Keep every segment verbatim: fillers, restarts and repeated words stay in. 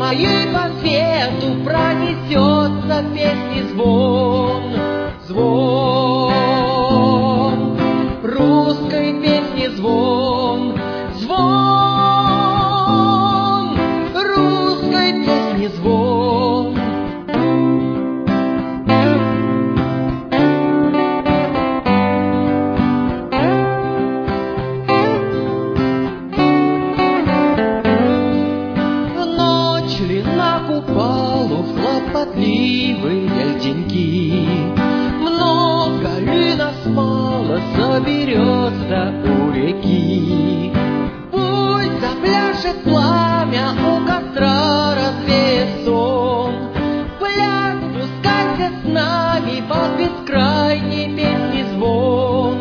своей по свету пронесется песни звон, звон, русской песни звон, звон, русской песни звон. На купалу хлопотливые льдинки, много ли нас мало соберется у реки. Пусть запляшет пламя, у костра развеет сон, пляс спускайся с нами под бескрайней песни звон,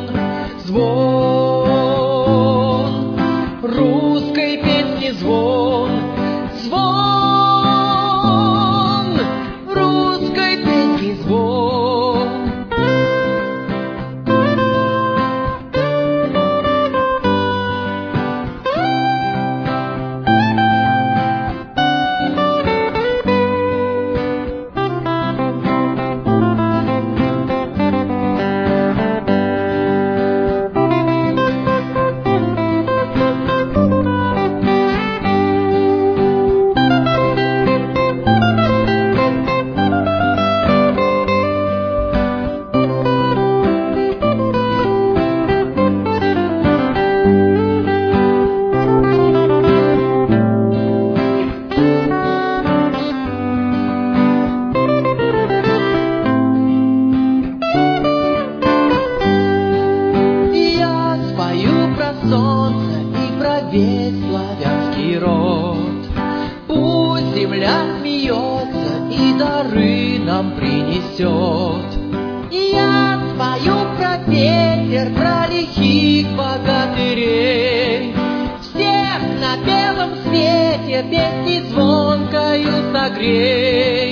звон, русской песни звон, звон. Солнце и про весь славянский род. Пусть земля смеется и дары нам принесет. Я спою про ветер, про лихих богатырей. Всех на белом свете песни звонкою согрей.